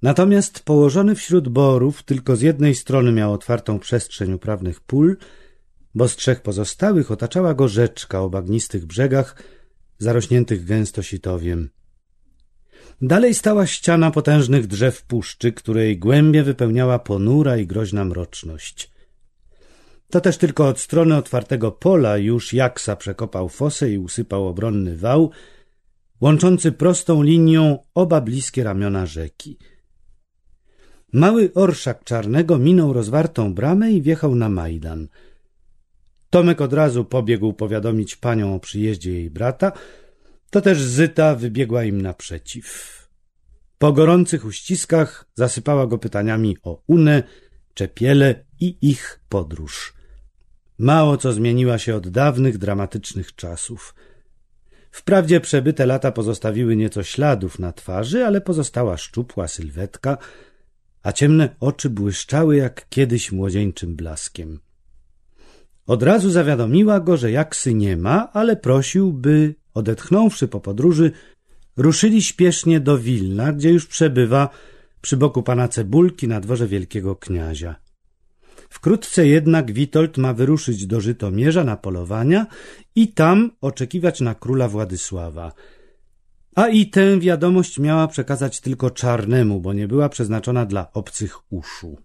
Natomiast położony wśród borów tylko z jednej strony miał otwartą przestrzeń uprawnych pól, bo z trzech pozostałych otaczała go rzeczka o bagnistych brzegach, zarośniętych gęsto sitowiem. Dalej stała ściana potężnych drzew puszczy, której głębie wypełniała ponura i groźna mroczność. To też tylko od strony otwartego pola już Jaksa przekopał fosę i usypał obronny wał, łączący prostą linią oba bliskie ramiona rzeki. Mały orszak Czarnego minął rozwartą bramę i wjechał na Majdan. Tomek od razu pobiegł powiadomić panią o przyjeździe jej brata, to też Zyta wybiegła im naprzeciw. Po gorących uściskach zasypała go pytaniami o Unę, Czepiele i ich podróż. Mało co zmieniła się od dawnych, dramatycznych czasów. Wprawdzie przebyte lata pozostawiły nieco śladów na twarzy, ale pozostała szczupła sylwetka, a ciemne oczy błyszczały jak kiedyś młodzieńczym blaskiem. Od razu zawiadomiła go, że Jaksy nie ma, ale prosił, by, odetchnąwszy po podróży, ruszyli śpiesznie do Wilna, gdzie już przebywa przy boku pana Cebulki na dworze wielkiego kniazia. Wkrótce jednak Witold ma wyruszyć do Żytomierza na polowania i tam oczekiwać na króla Władysława. A i tę wiadomość miała przekazać tylko Czarnemu, bo nie była przeznaczona dla obcych uszu.